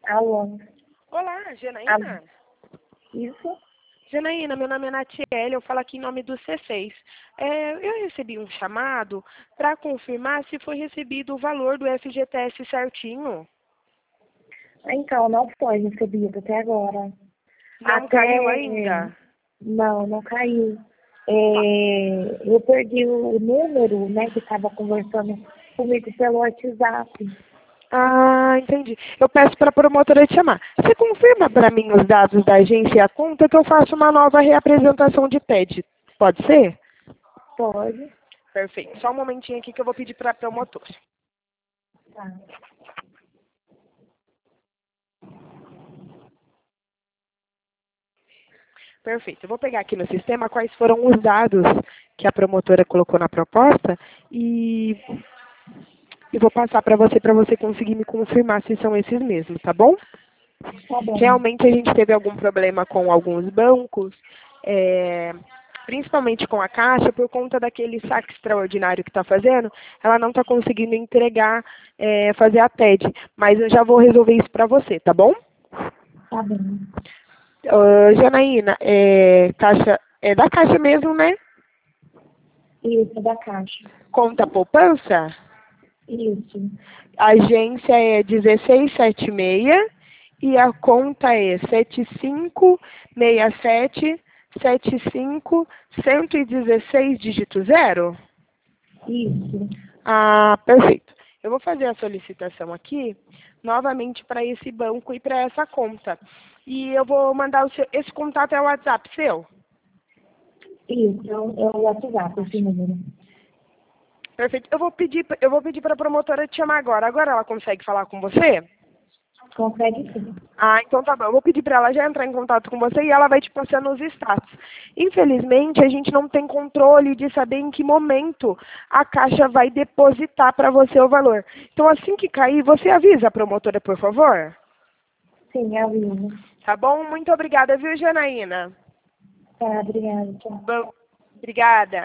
Alô? Olá, Janaína? Isso? Janaína, meu nome é Natiele, eu falo aqui em nome do C6. Eu recebi um chamado para confirmar se foi recebido o valor do FGTS certinho. Então, não foi recebido até agora. Não caiu ainda? Não, não caiu. Eu perdi o número, né, que estava conversando comigo pelo WhatsApp. Ah, entendi. Eu peço para a promotora te chamar. Você confirma para mim os dados da agência e a conta que eu faço uma nova reapresentação de TED. Pode ser? Pode? Perfeito. Só um momentinho aqui que eu vou pedir para a promotora. Tá. Perfeito. Eu vou pegar aqui no sistema quais foram os dados que a promotora colocou na proposta e vou passar para você conseguir me confirmar se são esses mesmos, tá bom? Tá bom. Realmente a gente teve algum problema com alguns bancos, principalmente com a Caixa, por conta daquele saque extraordinário que está fazendo, ela não está conseguindo entregar, fazer a TED, mas eu já vou resolver isso para você, tá bom? Tá bom. Janaína, Caixa, é da Caixa mesmo, né? Isso, da Caixa. Conta poupança? Isso. A agência é 1676 e a conta é 756775 dígito 0? Isso. Ah, perfeito. Eu vou fazer a solicitação aqui, novamente para esse banco e para essa conta. E eu vou mandar esse contato é o WhatsApp seu? Isso, é o WhatsApp, esse número. Perfeito. Eu vou pedir para a promotora te chamar agora. Agora ela consegue falar com você? Consegue sim. Ah, então tá bom. Eu vou pedir para ela já entrar em contato com você e ela vai te passando os status. Infelizmente, a gente não tem controle de saber em que momento a Caixa vai depositar para você o valor. Então, assim que cair, você avisa a promotora, por favor? Sim, aviso. Tá bom? Muito obrigada, viu, Janaína? Tá, obrigada. Tchau. Bom, obrigada.